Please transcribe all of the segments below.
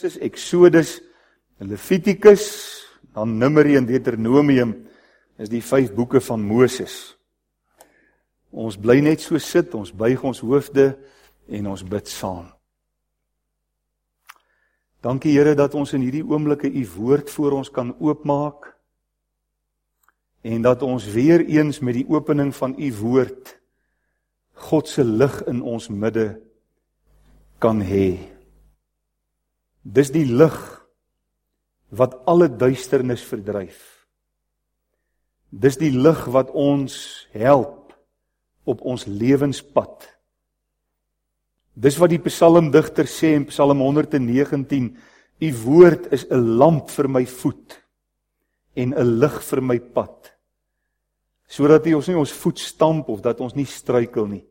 Exodus, Levitikus, dan Numeri en Deuteronomium is die 5 boeke van Moses. Ons bly net so sit, ons buig ons hoofde en ons bid saam. Dankie Here dat ons in hierdie oomblikke u woord voor ons kan oopmaak en dat ons weer eens met die opening van u woord God se lig in ons midde kan hê. Dis die lig wat alle duisternis verdryf. Dis die lig wat ons help op ons lewenspad. Dis wat die psalmdigter sê in Psalm 119, u woord is 'n lamp vir my voet en 'n lig vir my pad, sodat ons nie ons voet stamp of dat ons nie struikel nie.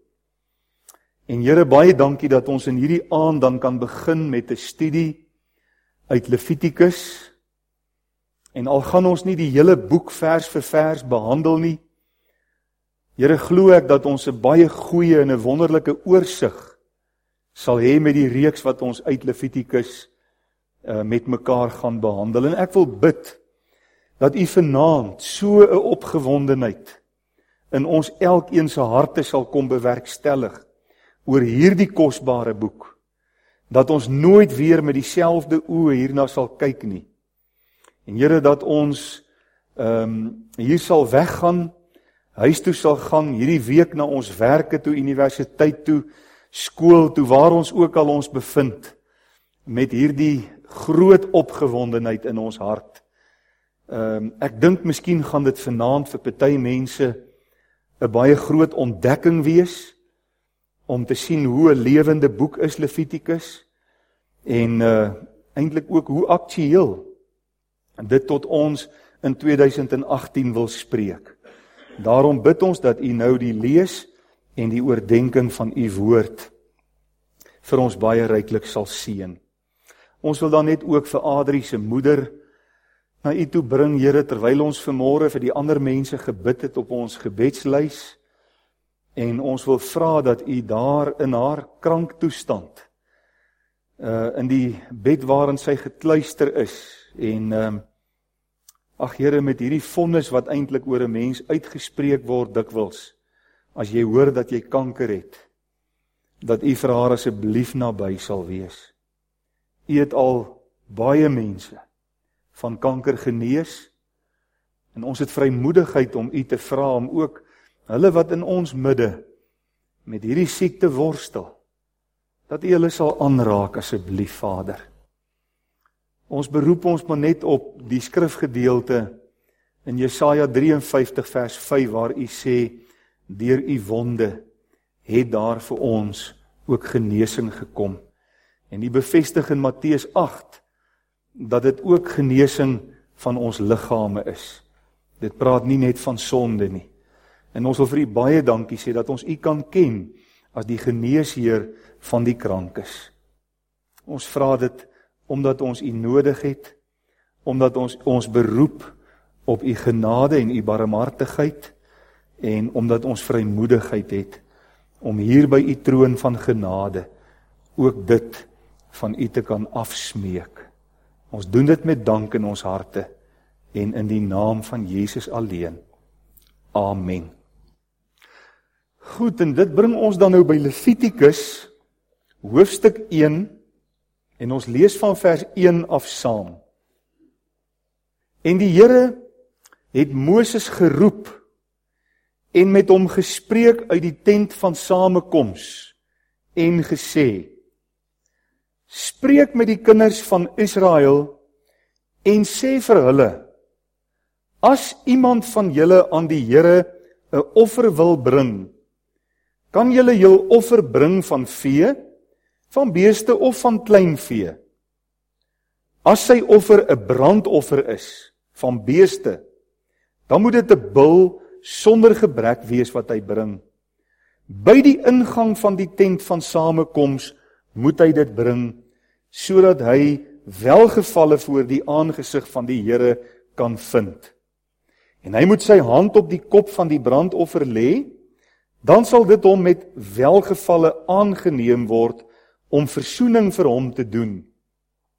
En Here, baie dankie dat ons in hierdie aand dan kan begin met 'n studie uit Levitikus. En al gaan ons nie die hele boek vers vir vers behandel nie, Here, glo ek dat ons 'n baie goeie en 'n wonderlike oorsig sal hê met die reeks wat ons uit Levitikus met mekaar gaan behandel. En ek wil bid dat u vanaand so 'n opgewondenheid in ons elkeen se harte sal kom bewerkstellig oor hierdie kosbare boek, dat ons nooit weer met dieselfde oë hierna sal kyk nie. En Here, dat ons hier sal weggaan, huis toe sal gaan, hierdie week na ons werke toe, universiteit toe, skool toe, waar ons ook al ons bevind, met hierdie groot opgewondenheid in ons hart. Ek dink miskien gaan dit vanaand vir party mense 'n baie groot ontdekking wees, om te sien hoe 'n lewende boek is Levitikus, en eintlik ook hoe aktueel dit tot ons in 2018 wil spreek. Daarom bid ons dat u nou die lees en die oordeenking van u woord vir ons baie ryklik sal seën. Ons wil dan net ook vir Adrie se moeder na u toe bring, Here, terwyl ons vanmôre vir die ander mense gebid het op ons gebedslys, en ons wil vra dat u daar in haar kranktoestand, in die bed waarin sy gekluister is, en ag Here, met hierdie vonnis wat eintlik oor 'n mens uitgespreek word dikwels, as jy hoor dat jy kanker het, dat u vir haar asseblief naby sal wees. U het al baie mense van kanker genees, en ons het vrymoedigheid om u te vra om ook hulle wat in ons midde met hierdie siekte worstel, dat u hulle sal aanraak asseblief, Vader. Ons beroep ons maar net op die skrifgedeelte in Jesaja 53 vers 5 waar u sê, deur u wonde het daar vir ons ook genesing gekom. En die bevestig in Matteus 8 dat dit ook genesing van ons liggame is. Dit praat nie net van sonde nie. En ons wil vir u baie dankie sê dat ons u kan ken as die geneesheer van die krankes. Ons vra dit omdat ons u nodig het, omdat ons beroep op u genade en u barmhartigheid, en omdat ons vrymoedigheid het om hier by u troon van genade ook dit van u te kan afsmeek. Ons doen dit met dank in ons harte en in die naam van Jesus alleen. Amen. Goed, en dit bring ons dan nou by Levitikus hoofstuk 1 en ons lees van vers 1 af saam. En die Here het Moses geroep en met hom gespreek uit die tent van samekoms en gesê: Spreek met die kinders van Israel en sê vir hulle: As iemand van julle aan die Here 'n offer wil bring, kan julle jul offer bring van vee, van beeste of van kleinvee. As sy offer 'n brandoffer is van beeste, dan moet dit 'n bul sonder gebrek wees wat hy bring. By die ingang van die tent van samekoms moet hy dit bring, sodat hy welgevalle voor die aangesig van die Here kan vind. En hy moet sy hand op die kop van die brandoffer lê, dan sal dit hom met welgevalle aangeneem word om versoening vir hom te doen.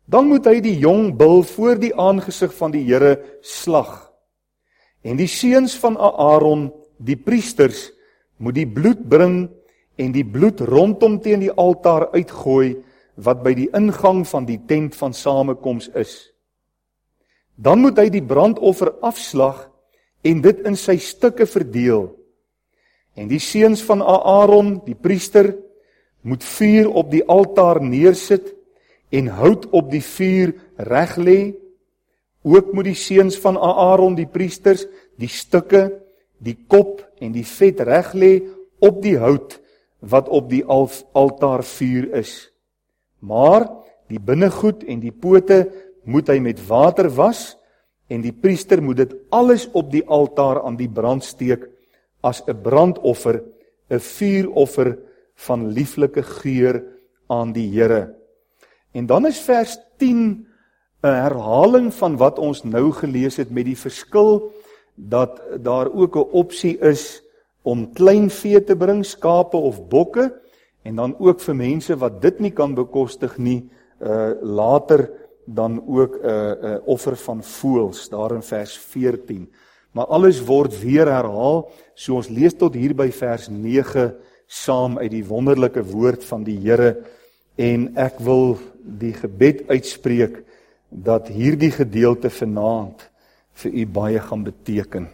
Dan moet hy die jong bul voor die aangesig van die Here slag. En die seuns van Aaron, die priesters, moet die bloed bring en die bloed rondom teen die altaar uitgooi, wat by die ingang van die tent van samekoms is. Dan moet hy die brandoffer afslag en dit in sy stukke verdeel. En die seuns van Aaron, die priester, moet vuur op die altaar neersit en hout op die vuur reg lê. Ook moet die seuns van Aaron, die priesters, die stukke, die kop en die vet reg lê op die hout wat op die altaar vuur is. Maar die binnegoed en die pote moet hy met water was en die priester moet dit alles op die altaar aan die brand steek as 'n brandoffer, 'n vuuroffer van lieflike geur aan die Here. En dan is vers 10 'n herhaling van wat ons nou gelees het, met die verskil dat daar ook 'n opsie is om kleinvee te bring, skape of bokke, en dan ook vir mense wat dit nie kan bekostig nie, later dan ook 'n offer van voëls, daar in vers 14. Maar alles word weer herhaal, so ons lees tot hier by vers 9 saam uit die wonderlike woord van die Here, en ek wil die gebed uitspreek dat hierdie gedeelte vanaand vir u baie gaan beteken.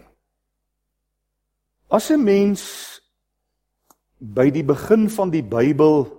As 'n mens by die begin van die Bybel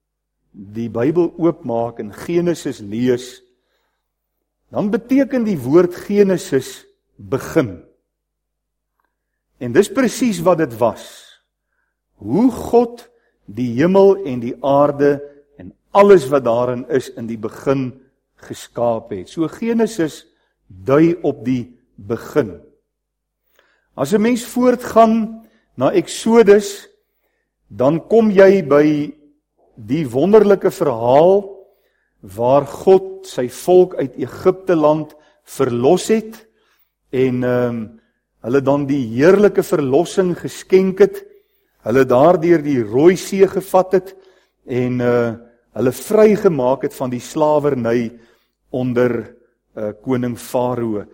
oopmaak en Genesis lees, dan beteken die woord Genesis begin. En dis presies wat dit was. Hoe God die hemel en die aarde en alles wat daarin is in die begin geskaap het. So Genesis dui op die begin. As 'n mens voortgaan na Exodus, dan kom jy by die wonderlike verhaal waar God sy volk uit Egipte land verlos het en hulle dan die heerlike verlossing geskenk het, hulle daardeur die Rooi See gevat het en hulle vrygemaak het van die slawerny onder koning Farao.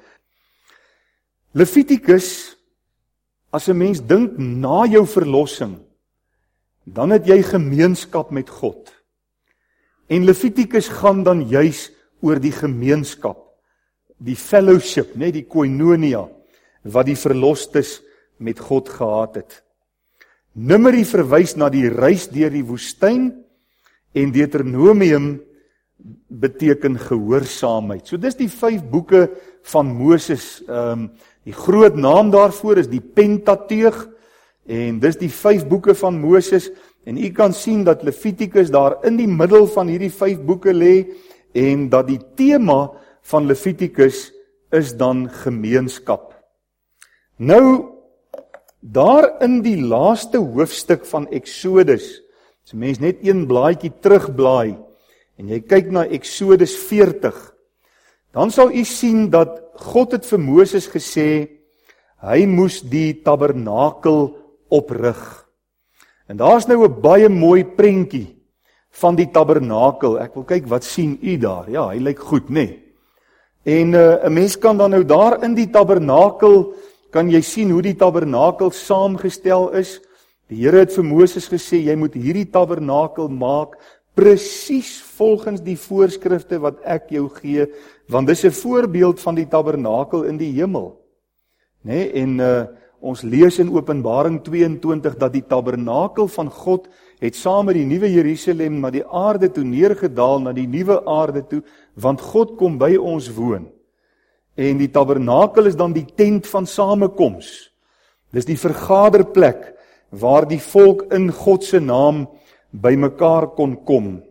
Levitikus, as 'n mens dink na jou verlossing, dan het jy gemeenskap met God. En Levitikus gaan dan juis oor die gemeenskap, die fellowship, die koinonia, wat die verlostes met God gehad het. Numeri verwys na die reis deur die woestyn en Deuteronomium beteken gehoorsaamheid. So dis die 5 boeke van Moses. Die groot naam daarvoor is die Pentateug en dis die 5 boeke van Moses. En u kan sien dat Levitikus daar in die middel van hierdie 5 boeke lê en dat die tema van Levitikus is dan gemeenskap. Nou, daar in die laaste hoofstuk van Exodus, as 'n mens net een blaadjie terugblaai en jy kyk na Exodus 40, dan sal u sien dat God het vir Moses gesê, hy moes die tabernakel oprig. En daar's nou 'n baie mooi prentjie van die tabernakel. Ek wil kyk, wat sien u daar? Ja, hy lyk goed, En 'n mens kan dan nou daar in die tabernakel, kan jy sien hoe die tabernakel saamgestel is. Die Here het vir Moses gesê, jy moet hierdie tabernakel maak, presies volgens die voorskrifte wat ek jou gee, want dis 'n voorbeeld van die tabernakel in die hemel. En ons lees in Openbaring 22 dat die tabernakel van God het saam met die nuwe Jerusalem na die aarde toe neergedaal, na die nuwe aarde toe, want God kom by ons woon. En die tabernakel is dan die tent van samekoms. Dis die vergaderplek waar die volk in God se naam by mekaar kon kom.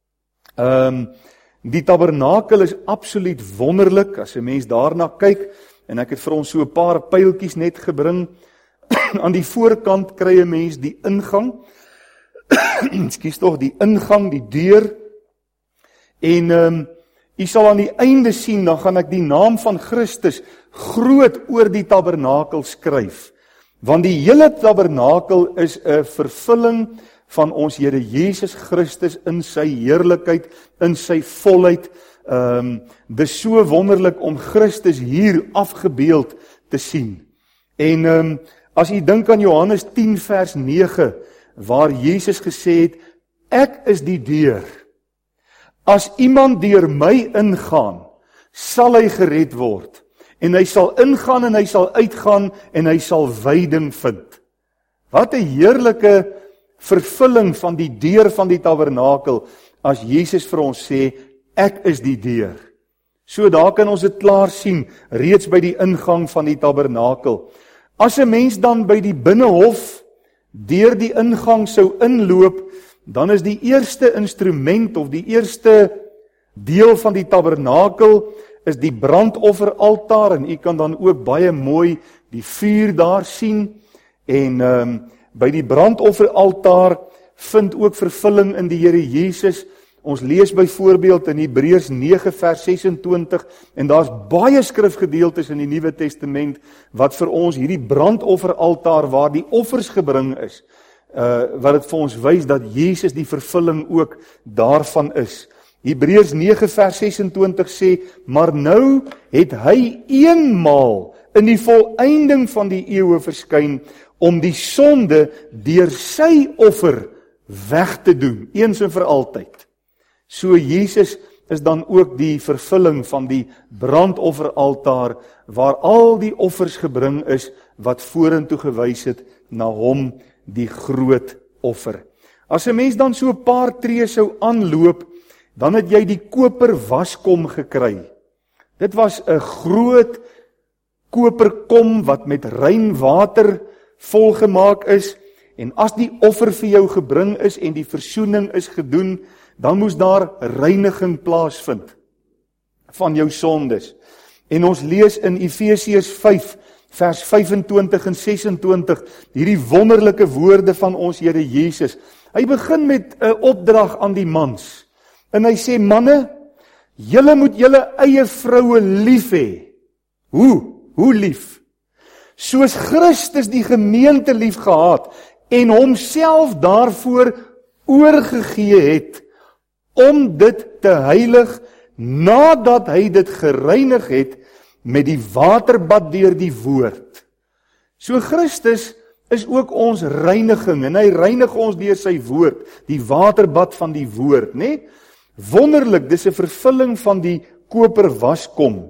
Die tabernakel is absoluut wonderlik as 'n mens daarna kyk. En ek het vir ons so 'n paar pyltjies net gebring. Aan die voorkant kry 'n mens die ingang. Ekskuus tog, die ingang, die deur. En u sal aan die einde sien, dan gaan ek die naam van Christus groot oor die tabernakel skryf. Want die hele tabernakel is 'n vervulling van ons Here Jesus Christus in sy heerlikheid, in sy volheid. Dis so wonderlik om Christus hier afgebeeld te sien. En as jy dink aan Johannes 10 vers 9, waar Jesus gesê het, ek is die deur. As iemand deur my ingaan, sal hy gered word. En hy sal ingaan en hy sal uitgaan en hy sal veiding vind. Wat 'n heerlike vervulling van die deur van die tabernakel, as Jesus vir ons sê, ek is die deur. So daar kan ons dit klaar sien, reeds by die ingang van die tabernakel. As 'n mens dan by die binnehof, deur die ingang sou inloop, dan is die eerste instrument of die eerste deel van die tabernakel is die brandofferaltaar, en u kan dan ook baie mooi die vuur daar sien, en by die brandofferaltaar vind ook vervulling in die Here Jesus. Ons lees byvoorbeeld in Hebreërs 9 vers 26, en daar's baie skrifgedeeltes in die Nuwe Testament wat vir ons hierdie brandofferaltaar waar die offers gebring is, wat dit vir ons wys dat Jesus die vervulling ook daarvan is. Hebreërs 9 vers 26 sê, maar nou het hy eenmaal in die volëinding van die eeue verskyn om die sonde deur sy offer weg te doen, eens en vir altyd. So Jesus is dan ook die vervulling van die brandofferaltaar waar al die offers gebring is wat vorentoe gewys het na hom, die groot offer. As 'n mens dan so 'n paar tree sou aanloop, dan het jy die koper waskom gekry. Dit was 'n groot koperkom wat met rein water volgemaak is, en as die offer vir jou gebring is en die versoening is gedoen, dan moes daar reiniging plaasvind van jou sondes. En ons lees in Efesiërs 5 vers 25 en 26 hierdie wonderlike woorde van ons Here Jesus. Hy begin met 'n opdrag aan die mans. En hy sê, manne, julle moet julle eie vroue lief hê. Hoe lief? Soos Christus die gemeente lief gehad en homself daarvoor oorgegee het, om dit te heilig, nadat hy dit gereinig het met die waterbad deur die woord. So Christus is ook ons reiniging, en hy reinig ons deur sy woord, die waterbad van die woord, né? Wonderlik, dis 'n vervulling van die koper waskom.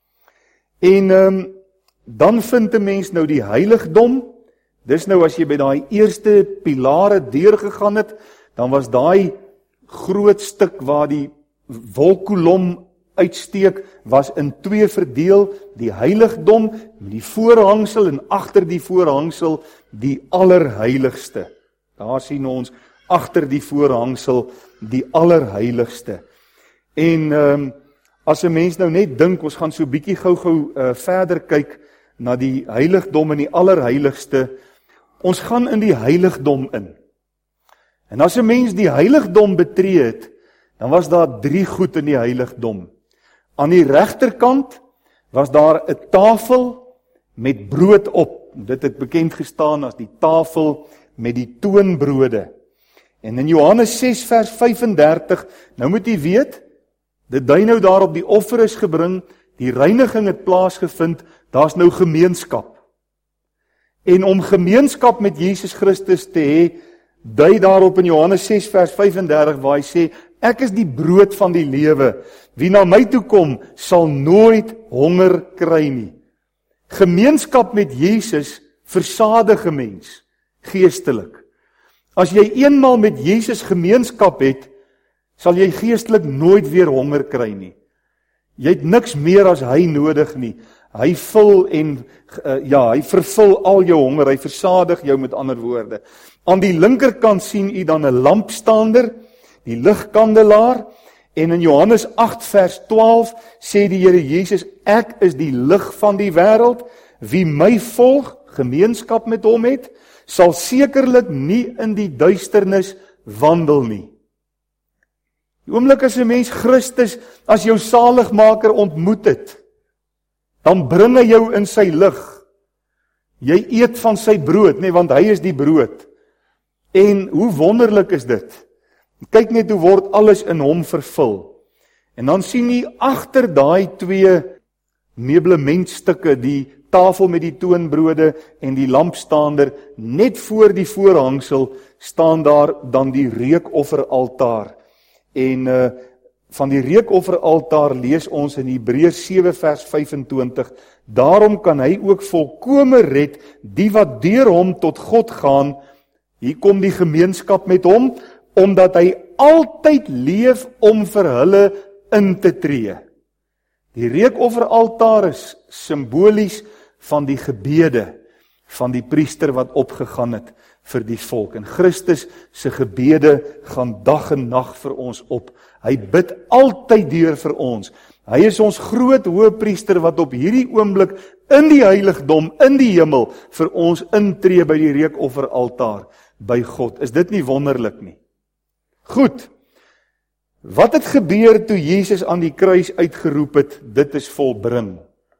En dan vind 'n mens nou die heiligdom. Dis nou as jy by daai eerste pilare deurgegaan het, dan was daai groot stuk waar die wolkkolom uitsteek, was in twee verdeel, die heiligdom met die voorhangsel en agter die voorhangsel die allerheiligste. Daar sien ons agter die voorhangsel die allerheiligste. En as 'n mens nou net dink, ons gaan so bietjie gou-gou verder kyk na die heiligdom en die allerheiligste. Ons gaan in die heiligdom in. En as 'n mens die heiligdom betree het, dan was daar 3 goed in die heiligdom. Aan die regterkant was daar 'n tafel met brood op. Dit het bekend gestaan as die tafel met die toonbrode. En in Johannes 6 vers 35, nou moet jy weet, dit dui nou daarop die offer is gebring, die reiniging het plaasgevind, daar's nou gemeenskap. En om gemeenskap met Jesus Christus te hê, dui daarop in Johannes 6 vers 35 waar hy sê, ek is die brood van die lewe, wie na my toe kom, sal nooit honger kry nie. Gemeenskap met Jesus versadig 'n mens, geestelik. As jy eenmaal met Jesus gemeenskap het, sal jy geestelik nooit weer honger kry nie. Jy het niks meer as hy nodig nie. Hy vul hy vervul al jou honger, hy versadig jou met ander woorde. Aan die linkerkant sien u dan 'n lampstander, die ligkandelaar, en in Johannes 8 vers 12 sê die Here Jesus, ek is die lig van die wêreld, wie my volg, gemeenskap met hom het, sal sekerlik nie in die duisternis wandel nie. Die oomblik as 'n mens Christus as jou saligmaker ontmoet het, dan bring hy jou in sy lig. Jy eet van sy brood, want hy is die brood. En hoe wonderlik is dit? Kyk net hoe word alles in hom vervul. En dan sien jy agter daai twee meublementstukke, die tafel met die toonbrode en die lampstaander, net voor die voorhangsel staan daar dan die reukofferaltaar. En van die reukofferaltaar lees ons in Hebreërs 7 vers 25, daarom kan hy ook volkome red die wat deur hom tot God gaan. Hier kom die gemeenskap met hom, omdat hy altyd leef om vir hulle in te tree. Die reukofferaltaar is simbolies van die gebede van die priester wat opgegaan het vir die volk. En Christus se gebede gaan dag en nag vir ons op. Hy bid altyd deur vir ons. Hy is ons groot hoëpriester wat op hierdie oomblik in die heiligdom, in die hemel, vir ons intree by die reukofferaltaar by God. Is dit nie wonderlik nie? Goed. Wat het gebeur toe Jesus aan die kruis uitgeroep het, dit is volbring?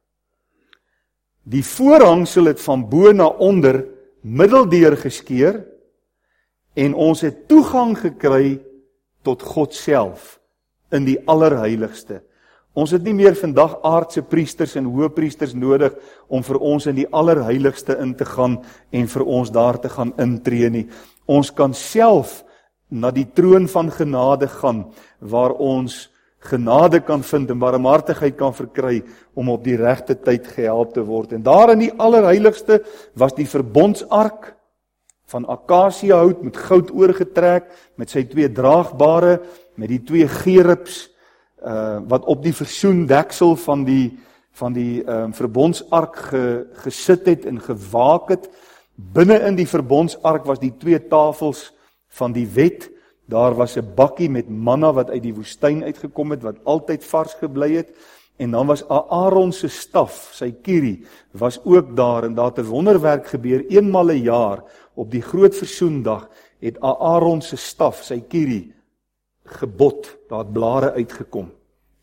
Die voorhangsel het van bo na onder middeldeur geskeur en ons het toegang gekry tot God self in die allerheiligste. Ons het nie meer vandag aardse priesters en hoëpriesters nodig om vir ons in die allerheiligste in te gaan en vir ons daar te gaan intree nie. Ons kan self na die troon van genade gaan, waar ons genade kan vind en barmhartigheid kan verkry om op die regte tyd gehelp te word. En daar in die allerheiligste was die verbondsark van akasiëhout met goud oorgetrek, met sy twee draagbare, met die twee gerubs, wat op die versoendeksel van die verbondsark gesit het en gewaak het. Binne in die verbondsark was die twee tafels van die wet. Daar was 'n bakkie met manna wat uit die woestyn uitgekom het, wat altyd vars gebly het. En dan was Aaron se staf, sy kierie, was ook daar. En daar het 'n wonderwerk gebeur, eenmal 'n jaar, op die groot versoendag, het Aaron se staf, sy kierie, gebot, daar het blare uitgekom.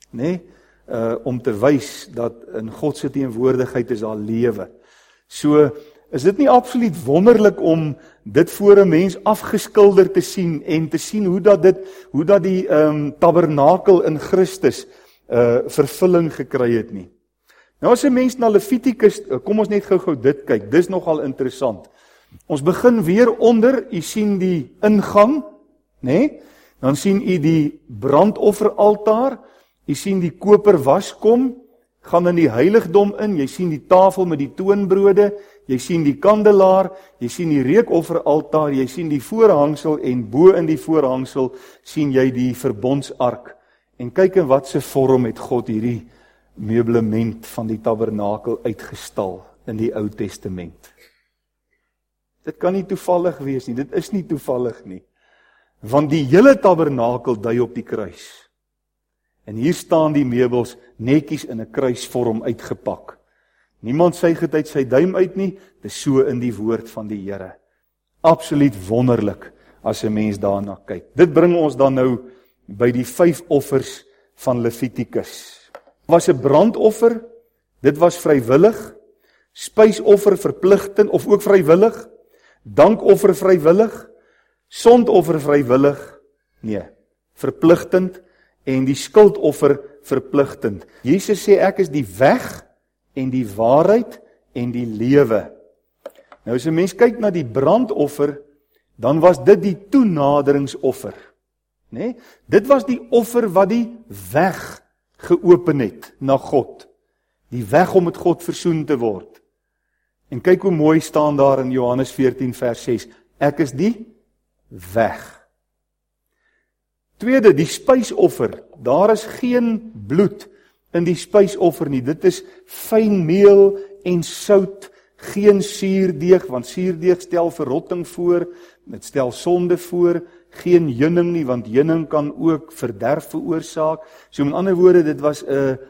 Om te wys dat in God se teenwoordigheid is daar lewe. So, is dit nie absoluut wonderlik om dit voor 'n mens afgeskilder te sien en te sien hoe dat die tabernakel in Christus vervulling gekry het nie. Nou as 'n mens na Levitikus, kom ons net gou dit kyk, dis nogal interessant. Ons begin weer onder, u sien die ingang, dan sien u die brandofferaltaar, u sien die koper waskom, gaan in die heiligdom in, jy sien die tafel met die toonbrode, jy sien die kandelaar, jy sien die reukofferaltaar, jy sien die voorhangsel en bo in die voorhangsel sien jy die verbondsark. En kyk in wat se vorm het God hierdie meublement van die tabernakel uitgestal in die Ou Testament. Dit kan nie toevallig wees nie, dit is nie toevallig nie. Want die hele tabernakel dui op die kruis. En hier staan die meubels netjies in 'n kruisvorm uitgepak. Niemand suig dit uit sy duim uit nie, dis so in die woord van die Here. Absoluut wonderlik as 'n mens daarna kyk. Dit bring ons dan nou by die 5 offers van Levitikus. Was 'n brandoffer, dit was vrywillig, spysoffer verpligtend of ook vrywillig, dankoffer vrywillig, sondoffer vrywillig, nee, verpligtend, en die skuldoffer verpligtend. Jesus sê ek is die weg en die waarheid en die lewe. Nou as 'n mens kyk na die brandoffer, dan was dit die toenaderingsoffer. Dit was die offer wat die weg geopen het na God. Die weg om met God versoen te word. En kyk hoe mooi staan daar in Johannes 14 vers 6. Ek is die weg. Tweede, die spysoffer. Daar is geen bloed in die spysoffer nie. Dit is fyn meel en sout, geen suurdeeg, want suurdeeg stel verrotting voor, dit stel sonde voor, geen heuning nie, want heuning kan ook verderf veroorsaak. So met ander woorde, dit was 'n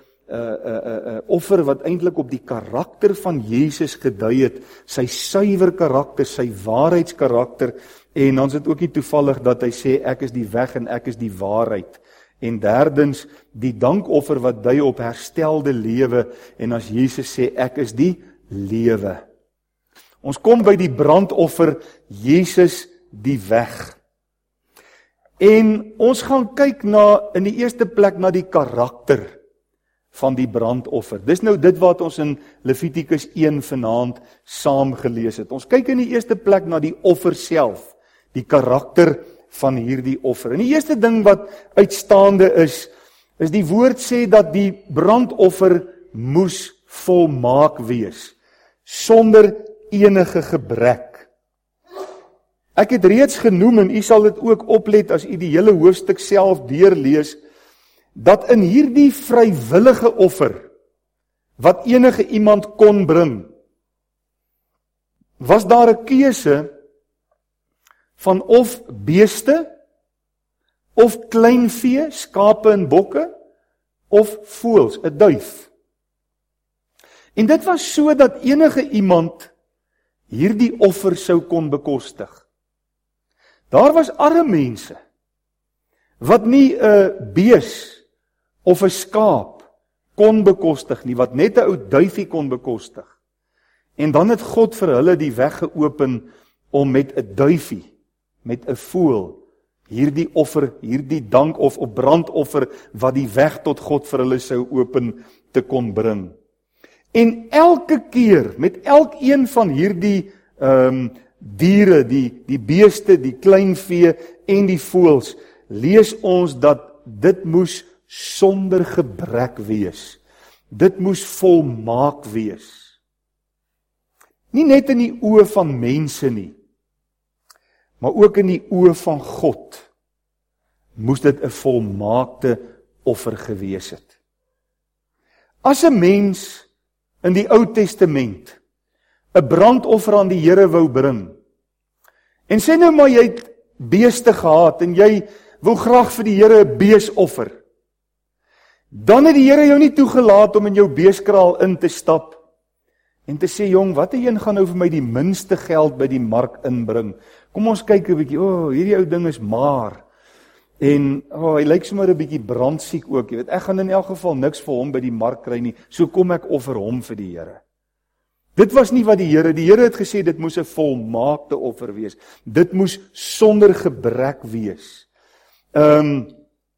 offer wat eintlik op die karakter van Jesus gedui het, sy suiwer karakter, sy waarheidskarakter. En dan is dit ook nie toevallig dat hy sê ek is die weg en ek is die waarheid. En derdens die dankoffer wat dui op herstelde lewe, en as Jesus sê ek is die lewe. Ons kom by die brandoffer, Jesus die weg. En ons gaan kyk in die eerste plek na die karakter van die brandoffer. Dis nou dit wat ons in Levitikus 1 vanaand saam gelees het. Ons kyk in die eerste plek na die offer self, die karakter van hierdie offer. En die eerste ding wat uitstaande is die woord sê dat die brandoffer moes volmaak wees, sonder enige gebrek. Ek het reeds genoem, en u sal dit ook oplet as u die hele hoofstuk self deurlees, dat in hierdie vrywillige offer, wat enige iemand kon bring, was daar 'n keuse van of beeste, of kleinvee, skape en bokke, of voëls, 'n duif. En dit was so dat enige iemand hierdie offer sou kon bekostig. Daar was arme mense, wat nie 'n bees of 'n skaap kon bekostig nie, wat net 'n ou duifie kon bekostig. En dan het God vir hulle die weg geopen om met 'n duifie, met 'n voël, hierdie offer, hierdie dank of brandoffer, wat die weg tot God vir hulle sou open te kon bring. En elke keer, met elkeen van hierdie diere, die beeste, die kleinvee en die voëls, lees ons dat dit moes sonder gebrek wees. Dit moes volmaak wees. Nie net in die oë van mense nie, maar ook in die oë van God moes dit 'n volmaakte offer gewees het. As 'n mens in die Ou Testament 'n brandoffer aan die Here wou bring, en sê nou maar jy het beeste gehad en jy wil graag vir die Here 'n beesoffer, dan het die Here jou nie toegelaat om in jou beeskraal in te stap en te sê, jong, watter een gaan nou vir my die minste geld by die mark inbring? Kom ons kyk 'n bietjie, hierdie ou ding is maar, en hy lyk sommer 'n bietjie brandsiek ook, jy weet, ek gaan in elk geval niks vir hom by die mark kry nie, so kom ek offer hom vir die Here. Dit was nie wat die Here het gesê, dit moes 'n volmaakte offer wees. Dit moes sonder gebrek wees. En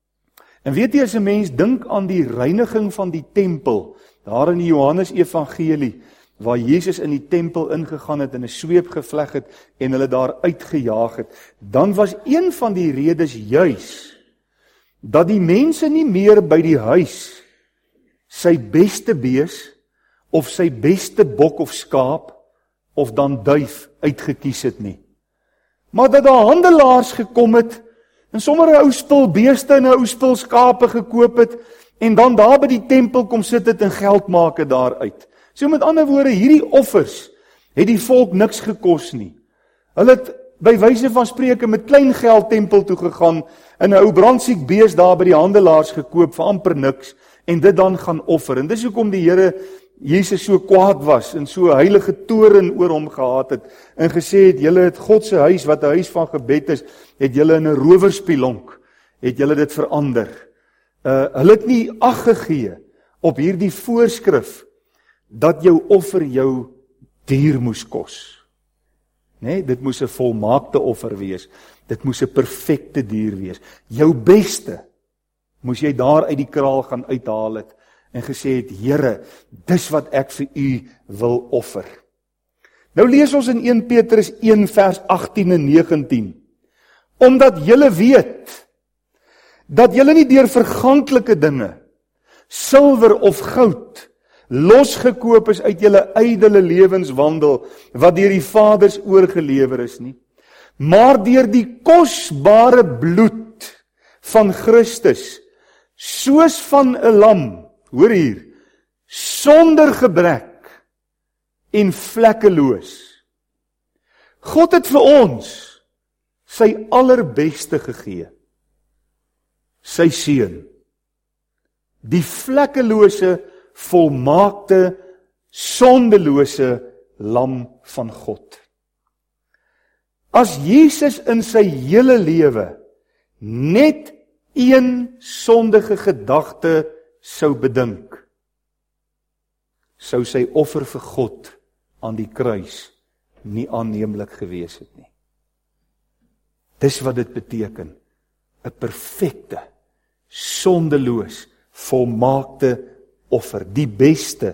weet jy, as 'n mens dink aan die reiniging van die tempel, daar in die Johannes Evangelie, waar Jesus in die tempel ingegaan het en 'n sweep gevleg het en hulle daar uitgejaag het, dan was een van die redes juis dat die mense nie meer by die huis sy beste bees of sy beste bok of skaap of dan duif uitgekies het nie. Maar dat daar handelaars gekom het en sommer 'n ou spul beeste en 'n ou spul skape gekoop het en dan daar by die tempel kom sit het en geld maak het daaruit. So met ander woorde, hierdie offers het die volk niks gekos nie. Hulle het by wyse van spreke met klein geld tempel toe gegaan en 'n ou brandsiek bees daar by die handelaars gekoop vir amper niks en dit dan gaan offer. En dis hoekom die Here Jesus so kwaad was en so heilige toorn oor hom gehad het en gesê het, julle het God se huis wat 'n huis van gebed is, het julle in 'n rowerspilonk, het julle dit verander. Hulle het nie ag gegee op hierdie voorskrif dat jou offer jou duur moes kos. Nee, dit moes 'n volmaakte offer wees. Dit moes 'n perfekte dier wees. Jou beste moes jy daar uit die kraal gaan uithaal het en gesê het, Here, dis wat ek vir u wil offer. Nou lees ons in 1 Petrus 1 vers 18 en 19. Omdat julle weet dat julle nie deur verganklike dinge, silwer of goud, losgekoop is uit julle ydelle lewenswandel, wat deur die Vaders oorgelewer is nie, maar deur die kosbare bloed van Christus, soos van 'n lam, hoor hier, sonder gebrek en vlekkeloos. God het vir ons sy allerbeste gegee, sy seun, die vlekkelose, volmaakte, sondelose lam van God. As Jesus in sy hele lewe net een sondige gedagte sou bedink, sou sy offer vir God aan die kruis nie aanneemlik gewees het nie. Dis wat dit beteken 'n perfekte, sondeloos, volmaakte offer, die beste.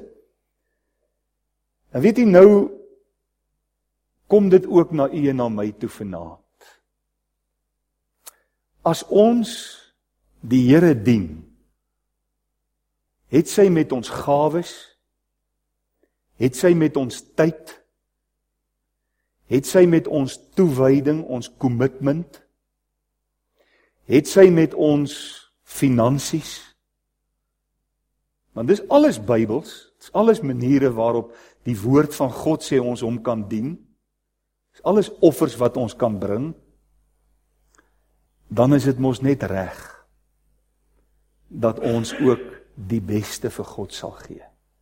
En weet jy nou, kom dit ook na u en na my toe vanaand. As ons die Here dien, het sy met ons gawes, het sy met ons tyd, het sy met ons toewyding, ons commitment, het sy met ons finansies, want dis alles Bybels, dis alles maniere waarop die woord van God sê ons hom kan dien, dis alles offers wat ons kan bring, dan is dit mos net reg, dat ons ook die beste vir God sal gee.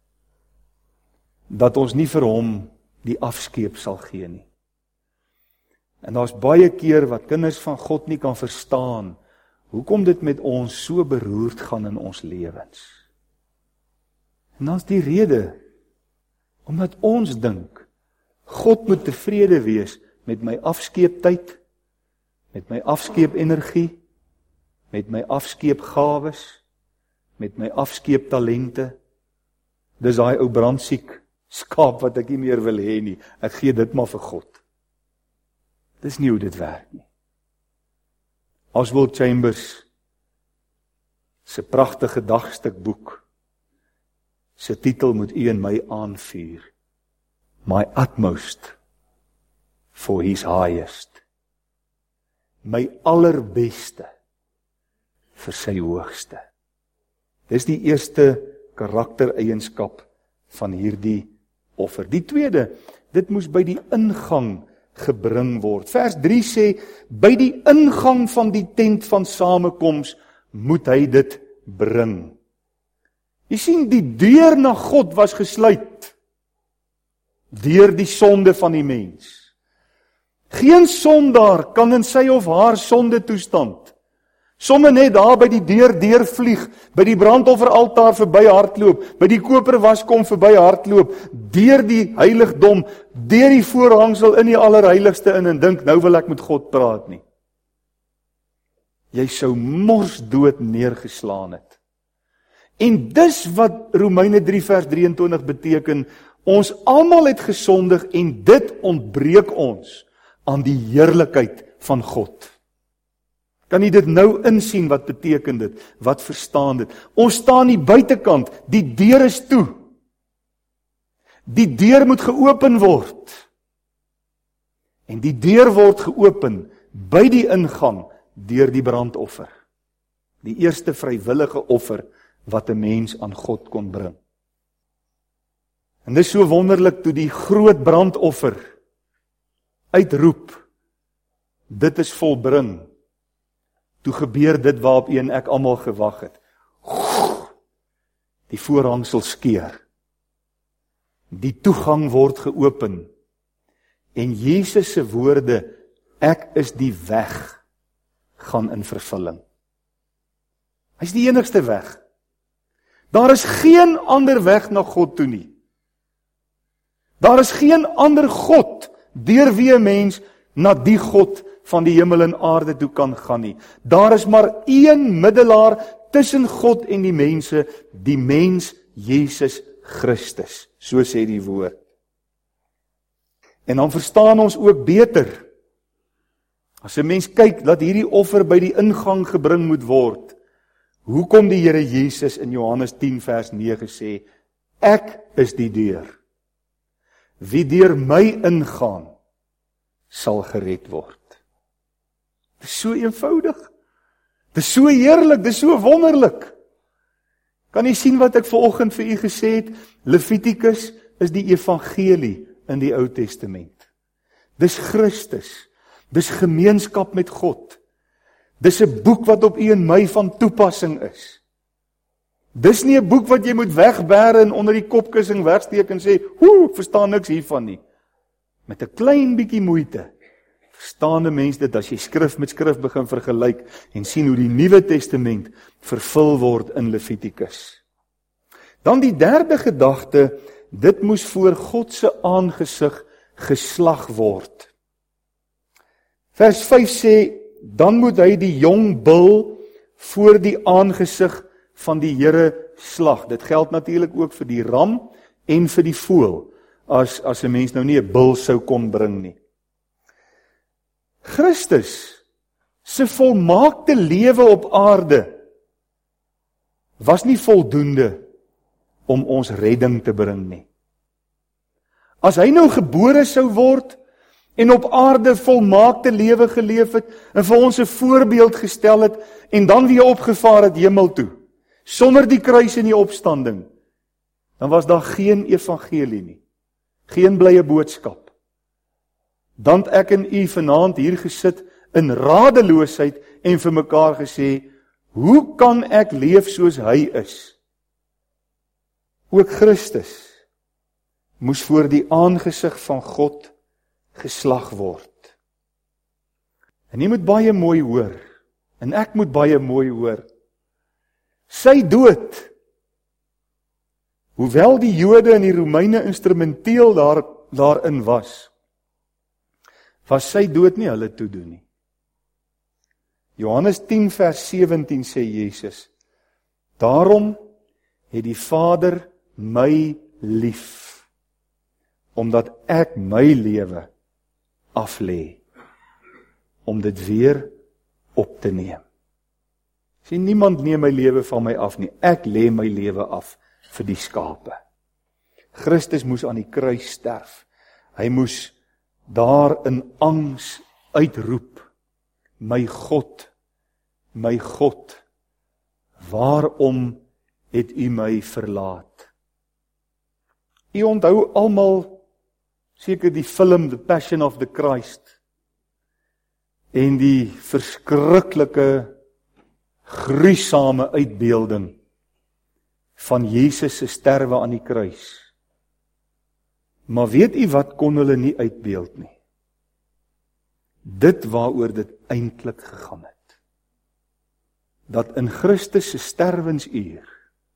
Dat ons nie vir hom die afskeep sal gee nie. En daar's baie keer wat kinders van God nie kan verstaan, hoekom dit met ons so beroerd gaan in ons lewens. En dan is die rede, omdat ons dink, God moet tevrede wees met my afskeeptyd, met my afskeepenergie, met my afskeepgawes, met my afskeeptalente. Dis daai ou brandsiek skaap wat ek nie meer wil hê nie. Ek gee dit maar vir God. Dis nie hoe dit werk nie. Oswald Chambers se pragtige dagstukboek se titel moet u en my aanvuur. My utmost for his highest. My allerbeste vir sy hoogste. Dis die eerste karaktereienskap van hierdie offer. Die tweede, dit moes by die ingang gebring word. Vers 3 sê, by die ingang van die tent van samekoms moet hy dit bring. Jy sien, die deur na God was gesluit deur die sonde van die mens. Geen sondaar kan in sy of haar sonde toestand somme net daar by die deur deurvlieg, by die brandofferaltaar verby hardloop, by die koperwaskom verby hardloop, deur die heiligdom, deur die voorhangsel in die allerheiligste in en dink, nou wil ek met God praat nie. Jy sou morsdood neergeslaan het. En dis wat Romeine 3 vers 23 beteken, ons almal het gesondig en dit ontbreek ons aan die heerlikheid van God. Kan jy dit nou insien, wat beteken dit? Wat verstaan dit? Ons staan nie buitekant, die deur is toe. Die deur moet geopen word. En die deur word geopen by die ingang deur die brandoffer. Die eerste vrywillige offer wat 'n mens aan God kon bring. En dis so wonderlik toe die groot brandoffer uitroep, dit is volbring. Toe gebeur dit waarop een ek almal gewag het. Die voorhangsel skeur. Die toegang word geopen. En Jesus se woorde, ek is die weg, gaan in vervulling. Hy is die enigste weg. Daar is geen ander weg na God toe nie. Daar is geen ander God, deur wie 'n mens na die God van die hemel en aarde toe kan gaan nie. Daar is maar een middelaar tussen God en die mense, die mens Jesus Christus. So sê die woord. En dan verstaan ons ook beter, as 'n mens kyk dat hierdie offer by die ingang gebring moet word, hoekom die Here Jesus in Johannes 10 vers 9 sê, ek is die deur. Wie deur my ingaan, sal gered word. Dit is so eenvoudig. Dit is so heerlik, dit is so wonderlik. Kan jy sien wat ek vanoggend vir u gesê het? Levitikus is die evangelie in die Ou Testament. Dis Christus. Dis gemeenskap met God. Dis 'n boek wat op u en my van toepassing is. Dis nie 'n boek wat jy moet wegbêre en onder die kopkussing wegsteek en sê, ek verstaan niks hiervan nie. Met 'n klein bietjie moeite verstaande mens dit as jy skrif met skrif begin vergelyk en sien hoe die Nuwe Testament vervul word in Levitikus. Dan die derde gedagte, dit moes voor God se aangesig geslag word. Vers 5 sê, dan moet hy die jong bul voor die aangesig van die Here slag. Dit geld natuurlik ook vir die ram en vir die voël, as 'n mens nou nie 'n bul sou kon bring nie. Christus se volmaakte lewe op aarde was nie voldoende om ons redding te bring nie. As hy nou gebore sou word en op aarde volmaakte lewe geleef het en vir ons 'n voorbeeld gestel het en dan weer opgevaar het hemel toe, sonder die kruis en die opstanding, dan was daar geen evangelie nie, geen blye boodskap. Dan het ek en u vanaand hier gesit in radeloosheid en vir mekaar gesê, hoe kan ek leef soos hy is? Ook Christus moes voor die aangesig van God geslag word. En jy moet baie mooi hoor, en ek moet baie mooi hoor, sy dood, hoewel die Jode en die Romeine instrumenteel daarin was sy dood nie hulle toedoen nie. Johannes 10 vers 17 sê Jesus, daarom het die Vader my lief, omdat ek my lewe aflê, om dit weer op te neem. Sê, niemand neem my lewe van my af nie, ek lê my lewe af vir die skape. Christus moes aan die kruis sterf, hy moes daar in angs uitroep, my God, waarom het u my verlaat? U onthou almal seker die film The Passion of the Christ en die verskriklike, gruisame uitbeelding van Jesus se sterwe aan die kruis. Maar weet u wat kon hulle nie uitbeeld nie? Dit waaroor dit eintlik gegaan het. Dat in Christus se sterwensuur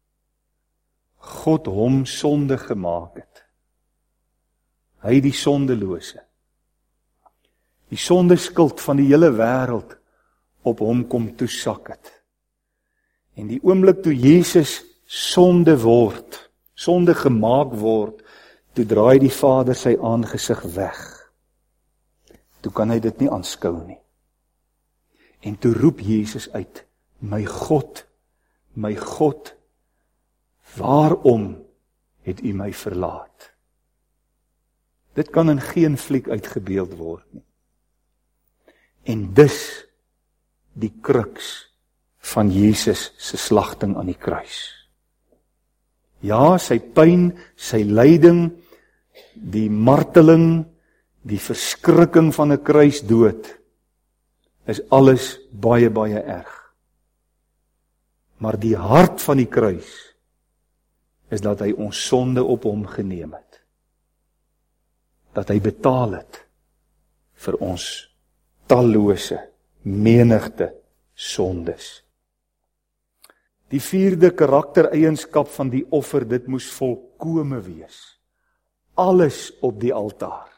God hom sonde gemaak het. Hy die sondelose. Die sondeskuld van die hele wêreld op hom kom toesak het. En die oomblik toe Jesus sonde gemaak word, toe draai die Vader sy aangesig weg. Toe kan hy dit nie aanskou nie. En toe roep Jesus uit, my God, waarom het u my verlaat? Dit kan in geen fliek uitgebeeld word nie. En dis die kruks van Jesus se slagting aan die kruis. Ja, sy pyn, sy lyding, die marteling, die verskrikking van 'n kruisdood, is alles baie, baie erg. Maar die hart van die kruis is dat hy ons sonde op hom geneem het. Dat hy betaal het vir ons tallose, menigte sondes. Die 4de karaktereienskap van die offer, dit moes volkome wees. Alles op die altaar.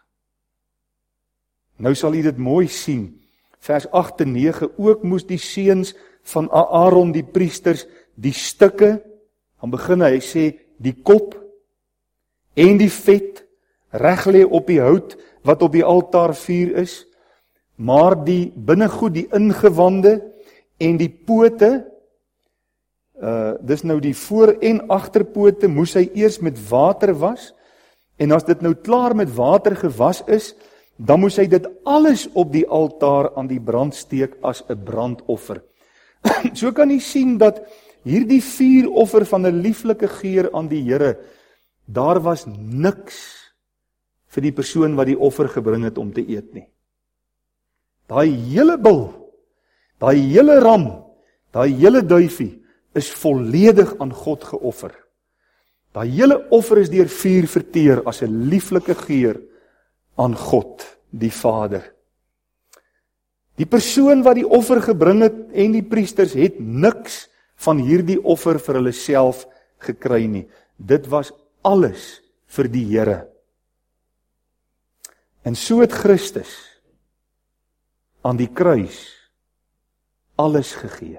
Nou sal jy dit mooi sien, vers 8 en 9, ook moes die seuns van Aaron, die priesters, die stukke, dan begin hy sê, die kop en die vet, reg lê op die hout, wat op die altaarvuur is, maar die binnegoed, die ingewande, en die pote, dis nou die voor- en agterpote, moes hy eers met water was, en as dit nou klaar met water gewas is, dan moes hy dit alles op die altaar aan die brand steek as 'n brandoffer. So kan jy sien dat hierdie vuuroffer van 'n lieflike geur aan die Here, daar was niks vir die persoon wat die offer gebring het om te eet nie. Daai hele bul, daai hele ram, daai hele duifie is volledig aan God geoffer. Daai hele offer is deur vuur verteer as 'n lieflike geur aan God, die Vader. Die persoon wat die offer gebring het en die priesters het niks van hierdie offer vir hulle self gekry nie. Dit was alles vir die Here. En so het Christus aan die kruis alles gegee.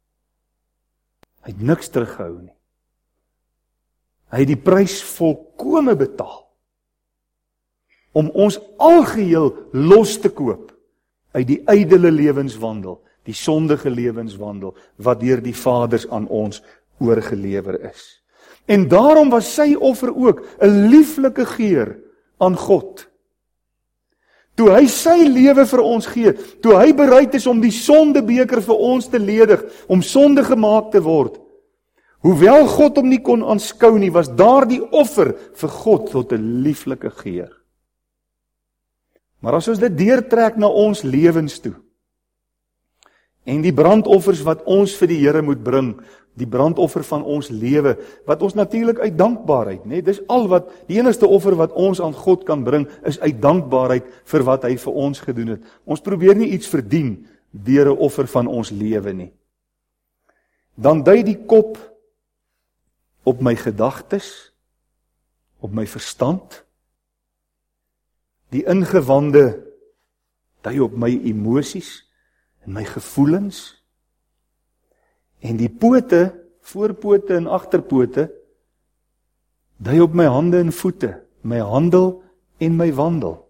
Hy het niks teruggehou nie. Hy het die prys volkome betaal, om ons algeheel los te koop, uit die ydelle lewenswandel, die sondige lewenswandel, wat deur die Vaders aan ons oorgelewer is. En daarom was sy offer ook 'n lieflike geur aan God. Toe hy sy lewe vir ons gee, toe hy bereid is om die sondebeker vir ons te ledig, om sonde gemaak te word, hoewel God hom nie kon aanskou nie, was daardie offer vir God tot 'n lieflike geur. Maar as ons dit deurtrek na ons lewens toe, en die brandoffers wat ons vir die Here moet bring, die brandoffer van ons lewe, wat ons natuurlik uit dankbaarheid, dis al wat, die enigste offer wat ons aan God kan bring, is uit dankbaarheid vir wat hy vir ons gedoen het. Ons probeer nie iets verdien deur 'n offer van ons lewe nie. Dan dui die kop op my gedagtes, op my verstand, die ingewande dui op my emosies en my gevoelens, en die pote, voorpote en agterpote, dui op my hande en voete, my handel en my wandel.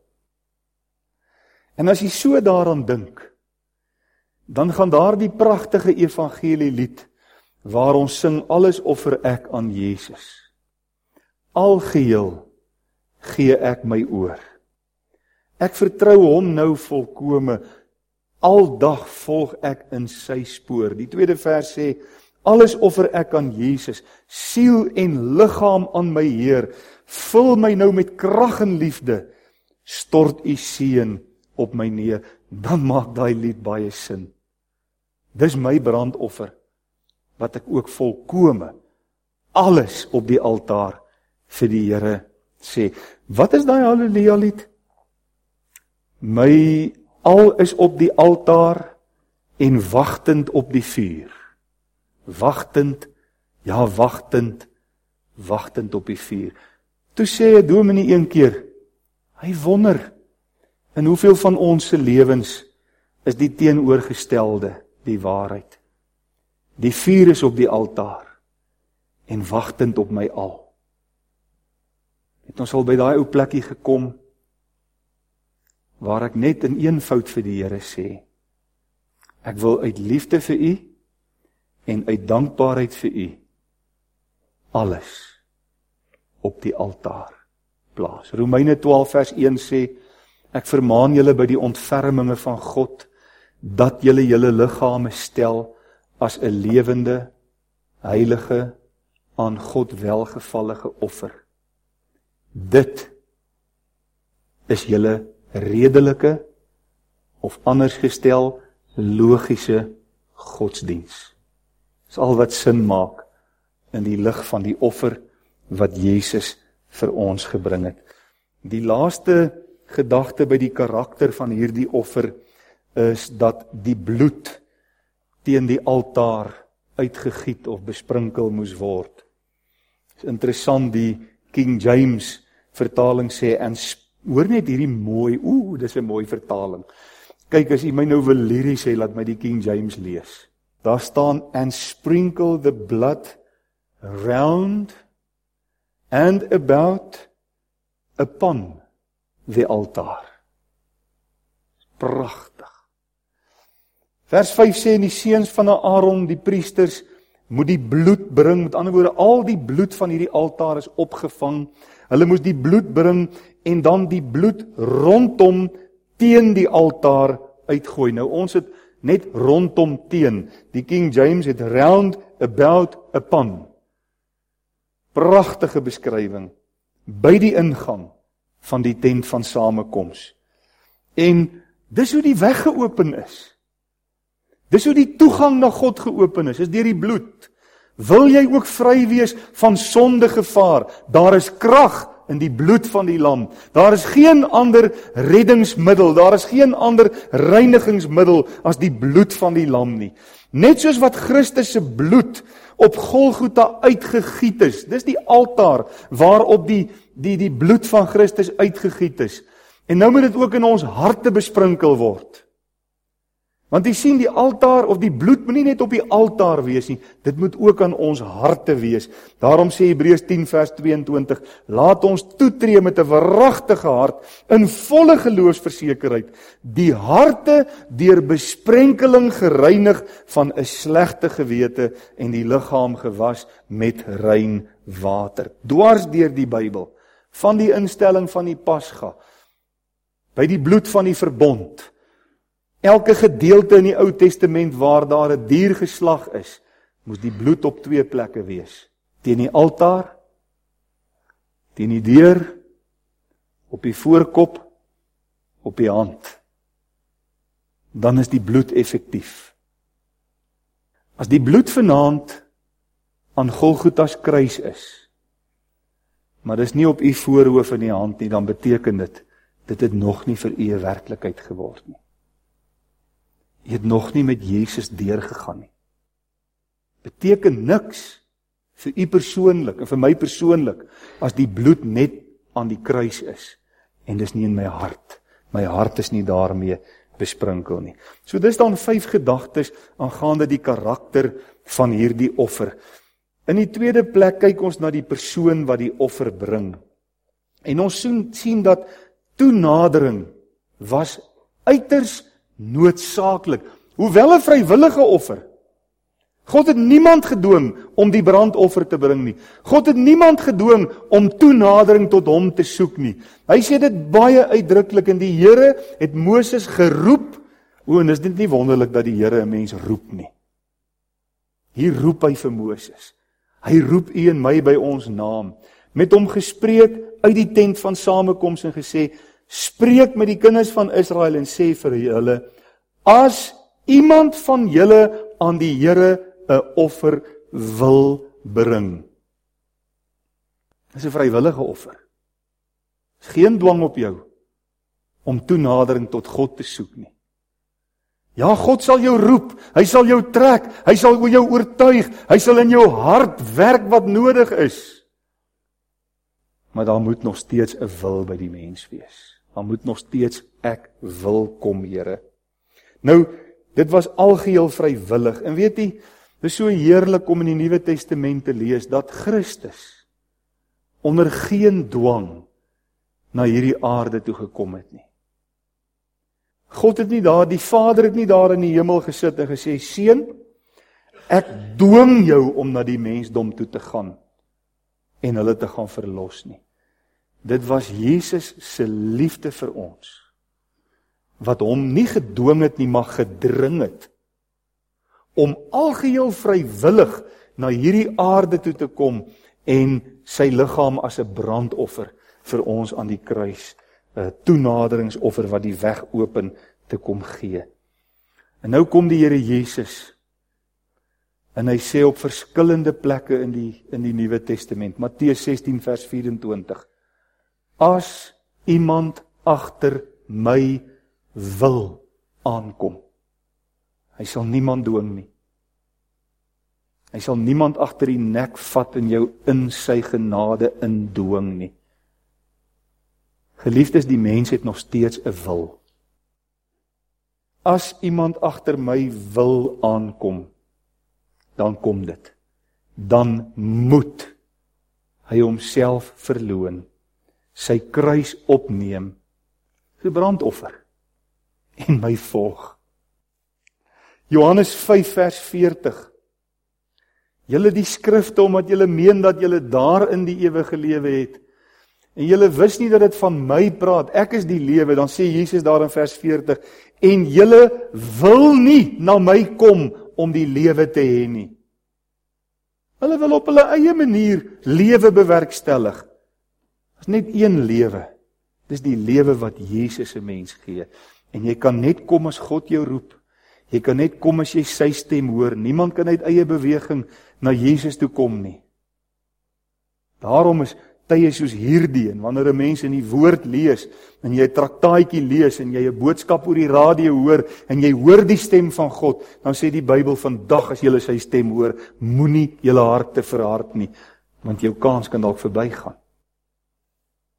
En as jy so daaraan dink, dan gaan daardie pragtige evangelielied, waar ons sing, alles offer ek aan Jesus. Algeheel gee ek my oor. Ek vertrou hom nou volkome, aldag volg ek in sy spoor. Die tweede vers sê, alles offer ek aan Jesus, siel en liggaam aan my Heer, vul my nou met krag en liefde, stort u seën op my neer, dan maak daai lied baie sin. Dis my brandoffer, wat ek ook volkome, alles op die altaar vir die Here sê. Wat is daai Halleluja lied? My al is op die altaar en wagtend op die vuur. Wagtend, ja wagtend, wagtend op die vuur. Toe sê 'n dominee een keer, hy wonder, in hoeveel van ons se lewens is die teenoorgestelde die waarheid. Die vuur is op die altaar en wagtend op my al. Het ons al by daai ou plekkie gekom, waar ek net in eenvoud vir die Here sê, ek wil uit liefde vir u en uit dankbaarheid vir u alles op die altaar plaas. Romeine 12 vers 1 sê, ek vermaan julle by die ontferminge van God, dat julle julle liggame stel as 'n lewende, heilige, aan God welgevallige offer. Dit is julle redelike, of anders gestel, logiese godsdiens. Dis al wat sin maak in die lig van die offer wat Jesus vir ons gebring het. Die laaste gedagte by die karakter van hierdie offer is dat die bloed teen die altaar uitgegiet of besprinkel moes word. Dit is interessant, die King James vertaling sê, en hoor net hierdie mooi, dis 'n mooi vertaling. Kyk, as jy my nou wil liries sê, laat my die King James lees. Daar staan, and sprinkle the blood round and about upon the altar. Pragtig. Vers 5 sê, en die seuns van Aaron, die priesters, moet die bloed bring, met ander woorde, al die bloed van hierdie altaar is opgevang, hulle moes die bloed bring, en dan die bloed rondom teen die altaar uitgooi. Nou ons het net rondom teen, die King James het round about upon. Pragtige beskrywing, by die ingang van die tent van samekoms. En dis hoe die weg geopen is. Dis hoe die toegang na God geopen is deur die bloed. Wil jy ook vry wees van sondegevaar? Daar is krag in die bloed van die lam. Daar is geen ander reddingsmiddel, daar is geen ander reinigingsmiddel as die bloed van die lam nie. Net soos wat Christus se bloed op Golgotha uitgegiet is, dis die altaar waarop die bloed van Christus uitgegiet is. En nou moet dit ook in ons harte besprinkel word. Want jy sien, die altaar of die bloed moet nie net op die altaar wees nie, dit moet ook aan ons harte wees. Daarom sê Hebreërs 10 vers 22, laat ons toetree met 'n waaragtige hart, in volle geloofsversekerheid, die harte deur besprenkeling gereinig van 'n slegte gewete en die liggaam gewas met rein water. Dwars deur die Bybel, van die instelling van die Pasga, by die bloed van die verbond, elke gedeelte in die Ou Testament waar daar 'n dier geslag is, moes die bloed op 2 plekke wees. Teen die altaar, teen die deur, op die voorkop, op die hand. Dan is die bloed effektief. As die bloed vanaand aan Golgotha se kruis is, maar dis nie op u voorhoof in die hand nie, dan beteken dit het nog nie vir u 'n werklikheid geword nie. Jy het nog nie met Jesus deurgegaan nie. Beteken niks vir u persoonlik en vir my persoonlik as die bloed net aan die kruis is en dis nie in my hart. My hart is nie daarmee besprinkel nie. So dis dan 5 gedagtes aangaande die karakter van hierdie offer. In die tweede plek kyk ons na die persoon wat die offer bring. En ons sien dat toenadering was uiters noodsaaklik, hoewel 'n vrywillige offer. God het niemand gedwing om die brandoffer te bring nie. God het niemand gedwing om toenadering tot hom te soek nie. Hy sê dit baie uitdruklik, en die Here het Moses geroep. En is dit nie wonderlik dat die Here 'n mens roep nie. Hier roep hy vir Moses. Hy roep u en my by ons naam. Met hom gespreek uit die tent van samekoms en gesê, spreek met die kinders van Israel en sê vir hulle, as iemand van julle aan die Here 'n offer wil bring. Dis 'n vrywillige offer. Dis geen dwang op jou om toenadering tot God te soek nie. Ja, God sal jou roep, hy sal jou trek, hy sal jou oortuig, hy sal in jou hart werk wat nodig is. Maar daar moet nog steeds 'n wil by die mens wees. Daar moet nog steeds ek wil kom, Here. Nou, dit was algeheel vrywillig. En weet jy, dit is so heerlik om in die Nuwe Testament te lees dat Christus onder geen dwang na hierdie aarde toe gekom het nie. God het nie daar, die Vader het nie daar in die hemel gesit en gesê, seun, ek dwing jou om na die mensdom toe te gaan en hulle te gaan verlos nie. Dit was Jesus se liefde vir ons, wat hom nie gedwing het nie, maar gedring het, om algeheel vrywillig na hierdie aarde toe te kom, en sy liggaam as 'n brandoffer vir ons aan die kruis, 'n toenaderingsoffer wat die weg open te kom gee. En nou kom die Here Jesus, en hy sê op verskillende plekke in die Nuwe Testament, Matteus 16 vers 24, as iemand agter my wil aankom, hy sal niemand dwing nie. Hy sal niemand agter die nek vat en jou in sy genade indwing nie. Geliefdes, die mens het nog steeds 'n wil. As iemand agter my wil aankom, dan kom dit. Dan moet hy homself verloon, sy kruis opneem, so brandoffer, en my volg. Johannes 5 vers 40. Julle die skrifte, omdat julle meen dat julle daarin die ewige lewe het, en julle wis nie dat dit van my praat, ek is die lewe, dan sê Jesus daar in vers 40, en julle wil nie na my kom om die lewe te hê nie. Hulle wil op hulle eie manier lewe bewerkstellig. Dit is net een lewe. Dis die lewe wat Jesus 'n mens gee. En jy kan net kom as God jou roep. Jy kan net kom as jy sy stem hoor. Niemand kan uit eie beweging na Jesus toe kom nie. Daarom is tye soos hierdie, en wanneer 'n mens in die woord lees, en jy 'n traktaatjie lees, en jy 'n boodskap oor die radio hoor, en jy hoor die stem van God, dan sê die Bybel vandag, as jy sy stem hoor, moenie julle harte verhard nie, want jou kans kan dalk verbygaan.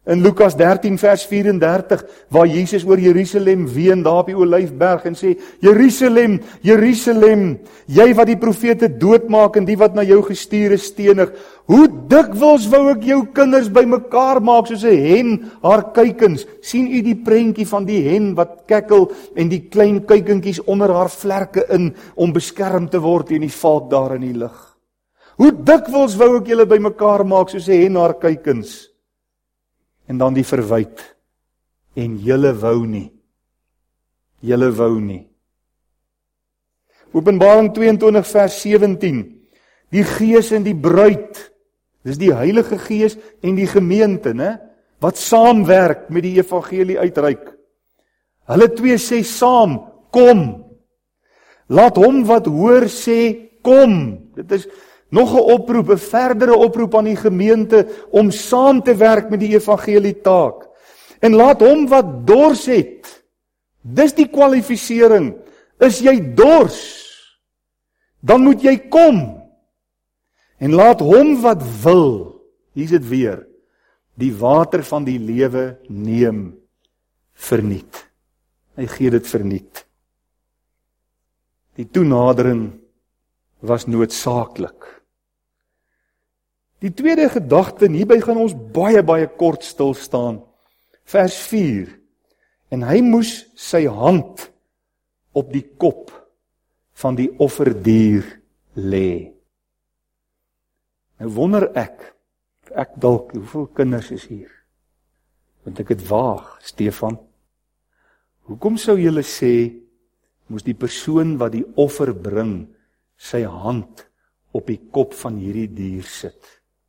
In Lukas 13 vers 34, waar Jesus oor Jerusalem ween daar op die Olyfberg en sê, Jerusalem, Jerusalem, jy wat die profete doodmaak en die wat na jou gestuur is stenig, hoe dikwels wou ek jou kinders bymekaar maak soos 'n hen haar kuikens. Sien u die prentjie van die hen wat kekkel en die klein kuikentjies onder haar vlerke in om beskerm te word teen die valk daar in die lug. Hoe dikwels wou ek julle bymekaar maak soos 'n hen haar kuikens. En dan die verwyte. En julle wou nie. Julle wou nie. Openbaring 22 vers 17. Die Gees en die bruid. Dis die Heilige Gees en die gemeente, né? Wat saamwerk met die evangelie uitreik. Hulle twee sê saam, kom. Laat hom wat hoor sê, kom. Dit is nog 'n oproep, 'n verdere oproep aan die gemeente om saam te werk met die evangelie taak. En laat hom wat dors het, dis die kwalifisering, is jy dors, dan moet jy kom. En laat hom wat wil, hier is dit weer, die water van die lewe neem, verniet. Hy gee dit verniet. Die toenadering was noodsaaklik. Die tweede gedagte, en hierby gaan ons baie kort stil staan. Vers 4. En hy moes sy hand op die kop van die offerdier lê. Nou wonder ek dalk, hoeveel kinders is hier? Want ek het waag, Stefan. Hoekom sou julle sê, moes die persoon wat die offer bring, sy hand op die kop van hierdie dier sit?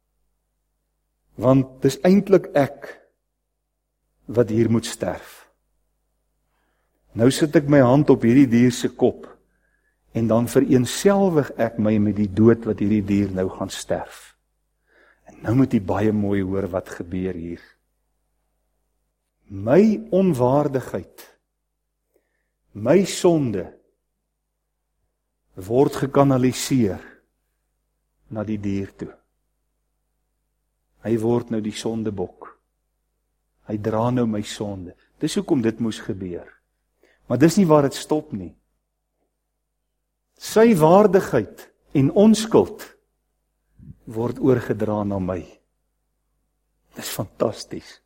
Want dis eintlik ek wat hier moet sterf. Nou sit ek my hand op hierdie dier se kop en dan vereenselwig ek my met die dood wat hierdie dier nou gaan sterf. En nou moet jy baie mooi hoor wat gebeur hier. My onwaardigheid, my sonde word gekanaliseer na die dier toe. Hy word nou die sondebok. Hy dra nou my sonde. Dis hoekom dit moes gebeur. Maar dis nie waar dit stop nie. Sy waardigheid en onskuld word oorgedra na my. Dis fantasties.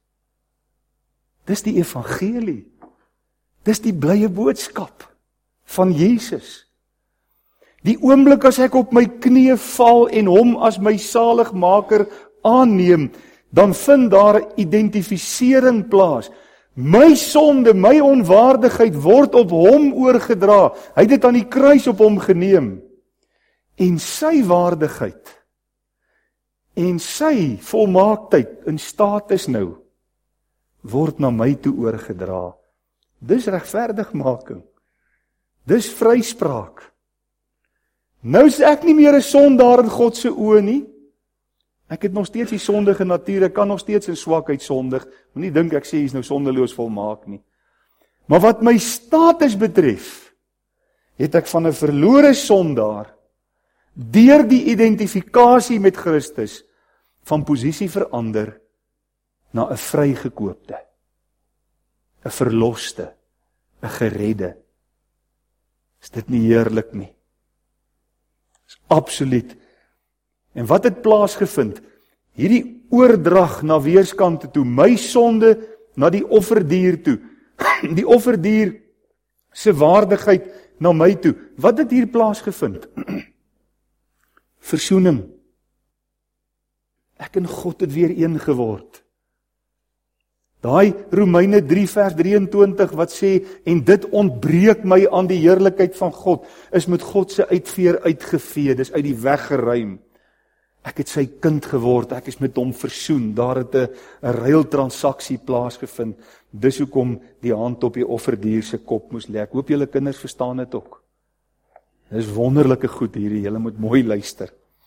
Dis die evangelie. Dis die blye boodskap van Jesus. Die oomblik as ek op my knieë val en hom as my saligmaker aanneem, dan vind daar identifisering plaas. My sonde, my onwaardigheid word op hom oorgedra. Hy het dit aan die kruis op hom geneem. En sy waardigheid en sy volmaaktheid in status nou word na my toe oorgedra. Dis regverdigmaking. Dis vryspraak. Nou is ek nie meer 'n sondaar in God se oë nie. Ek het nog steeds die sondige natuur, ek kan nog steeds in swakheid sondig. Moenie dink ek sê hy is nou sondeloos volmaak nie. Maar wat my status betref, het ek van 'n verlore sondaar deur die identifikasie met Christus van posisie verander na 'n vrygekoopte, 'n verloste, 'n geredde. Is dit nie heerlik nie? Is absoluut. En wat het plaasgevind? Hierdie oordrag na weerskante toe, my sonde na die offerdier toe, die offerdier se waardigheid na my toe. Wat het hier plaasgevind? Versoening. Ek en God het weer een geword. Daai Romeine 3 vers 23 wat sê, en dit ontbreek my aan die heerlikheid van God, is met God se uitveer uitgevee, dis uit die weg geruim. Ek het sy kind geword, ek is met hom versoen, daar het 'n ruiltransaksie plaasgevind, dis hoekom die hand op die offerdier se kop moes lê. Ek hoop julle kinders verstaan dit ook. Dis wonderlike goed hierdie, julle moet mooi luister.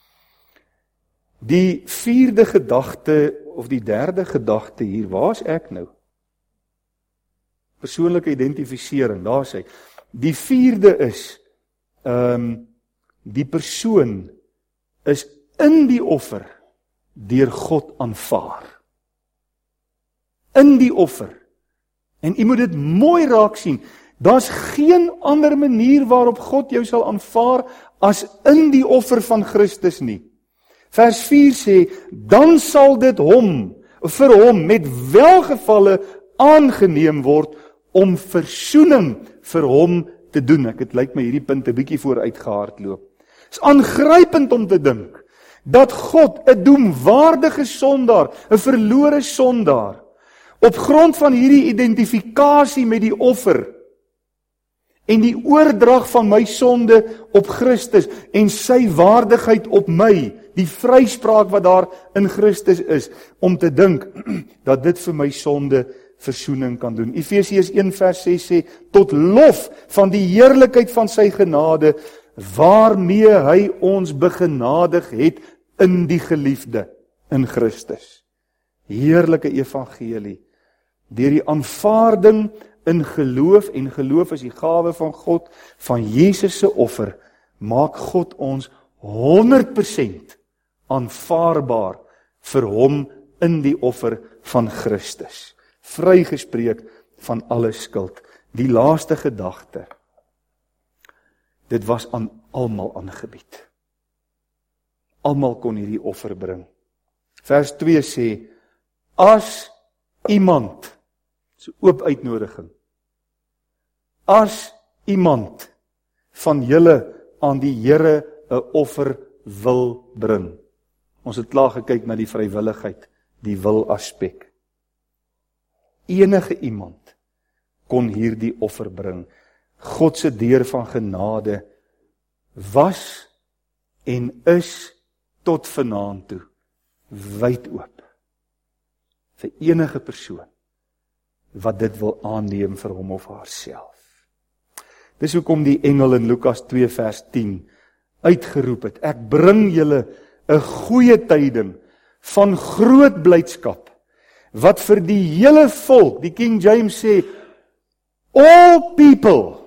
Die vierde gedagte, of die derde gedagte hier, waar is ek nou? Persoonlike identifisering, daar is hy. Die vierde is, die persoon is in die offer deur God aanvaar. in die offer. En u moet dit mooi raak sien. Daar's geen ander manier waarop God jou sal aanvaar as in die offer van Christus nie. Vers 4 sê, dan sal dit vir hom met welgevalle aangeneem word om versoening vir hom te doen. Ek het lyk my hierdie punt 'n bietjie vooruit gehardloop. Dit is aangrypend om te dink dat God 'n doemwaardige sondaar, 'n verlore sondaar, op grond van hierdie identifikasie met die offer en die oordrag van my sonde op Christus en sy waardigheid op my, die vryspraak wat daar in Christus is, om te dink dat dit vir my sonde versoening kan doen. Efesiërs 1 vers 6 sê, tot lof van die heerlikheid van sy genade, waarmee hy ons begenadig het in die geliefde, in Christus. Heerlike evangelie. Deur die aanvaarding in geloof, en geloof is die gawe van God, van Jesus se offer, maak God ons 100% aanvaarbaar vir hom in die offer van Christus. Vrygespreek van alle skuld. Die laaste gedagte. Dit was aan almal aangebied. Almal kon hierdie offer bring. Vers 2 sê, as iemand, so oop uitnodiging, as iemand van julle aan die Here 'n offer wil bring. Ons het klaar gekyk na die vrywilligheid, die wil aspek. Enige iemand kon hierdie offer bring. God se deur van genade was en is tot vanaand toe wyd oop vir enige persoon wat dit wil aanneem vir hom of haarself. Dis hoekom die engel in Lukas 2 vers 10 uitgeroep het, ek bring julle 'n goeie tyding van groot blydskap, wat vir die hele volk, die King James sê, all people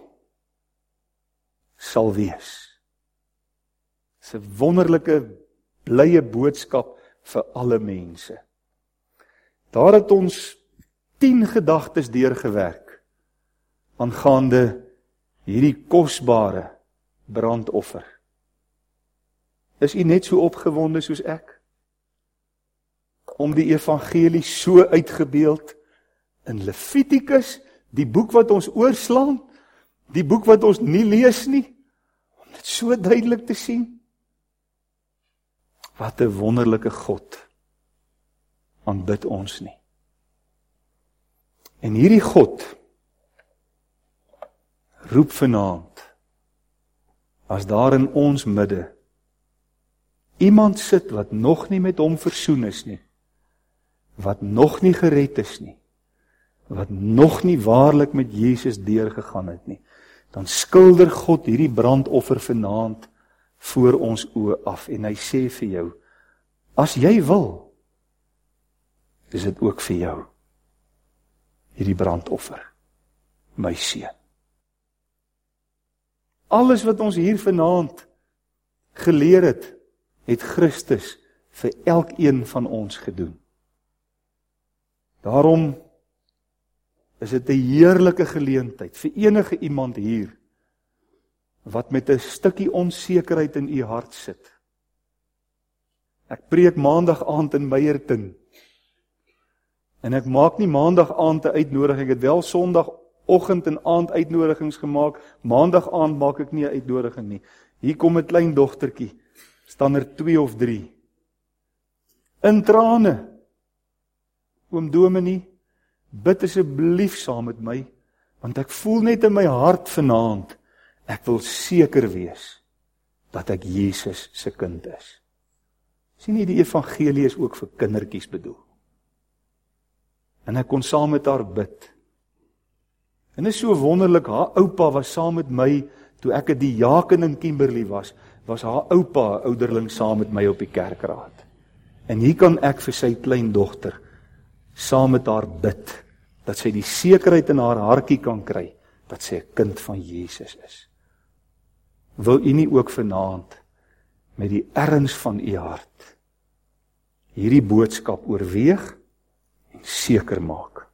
sal wees. Dis 'n wonderlike, blye boodskap vir alle mense. Daar het ons 10 gedagtes deurgewerk aangaande hierdie kosbare brandoffer. Is u net so opgewonde soos ek? Om die evangelie so uitgebeeld in Levitikus, die boek wat ons oorslaan, die boek wat ons nie lees nie, om dit so duidelik te sien. Wat 'n wonderlike God aanbid ons nie. En hierdie God roep vanaand, as daar in ons midde iemand sit wat nog nie met hom versoen is nie, wat nog nie gered is nie, wat nog nie waarlik met Jesus deurgegaan het nie, dan skilder God hierdie brandoffer vanaand voor ons oë af, en hy sê vir jou, as jy wil, is dit ook vir jou, hierdie brandoffer, my seun. Alles wat ons hier vanaand geleer het, het Christus vir elkeen van ons gedoen. Daarom is dit 'n heerlike geleentheid vir enige iemand hier, wat met 'n stukkie onsekerheid in u hart sit. Ek preek maandag aand in Meyerton, en ek maak nie maandag aand 'n uitnodiging, ek het wel sondagoggend en aand uitnodigings gemaak, maandag aand maak ek nie 'n uitnodiging nie. Hier kom 'n klein dogtertjie, staan er 2 of 3, in trane, oom Dominee, bid asseblief saam met my, want ek voel net in my hart vanaand, ek wil seker wees, dat ek Jesus se kind is. Sien nie, die evangelie is ook vir kindertjies bedoel. En ek kon saam met haar bid. En dit is so wonderlik, haar oupa was saam met my, toe ek 'n diaken in Kimberley was haar oupa, ouderling, saam met my op die kerkraad. En hier kan ek vir sy kleindogter saam met haar bid, dat sy die sekerheid in haar hartjie kan kry, dat sy 'n kind van Jesus is. Wil u nie ook vanaand, met die erns van u hart, hierdie boodskap oorweeg, en seker maak,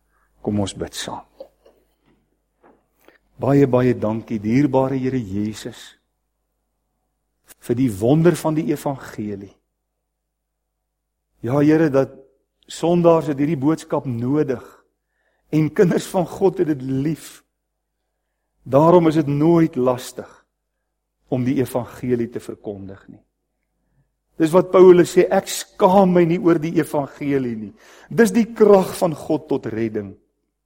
Kom ons bid saam. Baie, baie dankie, dierbare Here Jesus, vir die wonder van die evangelie. Ja, Here, dat sondaars het hierdie boodskap nodig, en kinders van God het dit lief. Daarom is dit nooit lastig om die evangelie te verkondig nie. Dis wat Paulus sê, ek skaam my nie oor die evangelie nie. Dis die krag van God tot redding.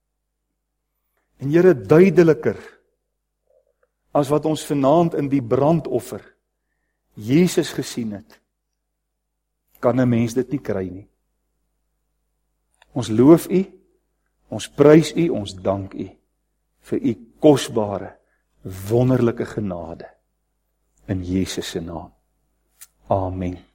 En Here, duideliker as wat ons vanaand in die brandoffer Jesus gesien het, kan 'n mens dit nie kry nie. Ons loof U, ons prys U, ons dank U vir U kosbare, wonderlike genade in Jesus se naam. Amen.